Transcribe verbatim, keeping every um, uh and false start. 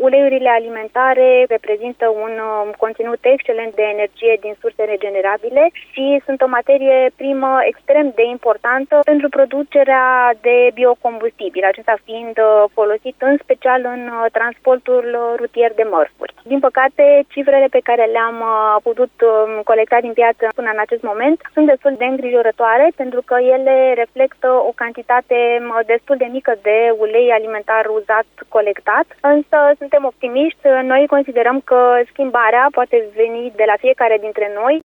Uleiurile alimentare reprezintă un conținut excelent de energie din surse regenerabile și sunt o materie primă extrem de importantă pentru producerea de biocombustibil, acesta fiind folosit în special în transportul rutier de mărfuri. Din păcate, cifrele pe care le-am putut colecta din piață până în acest moment sunt destul de îngrijorătoare pentru că ele reflectă o cantitate destul de mică de ulei alimentar uzat colectat, însă suntem optimiști. Noi considerăm că schimbarea poate veni de la fiecare dintre noi.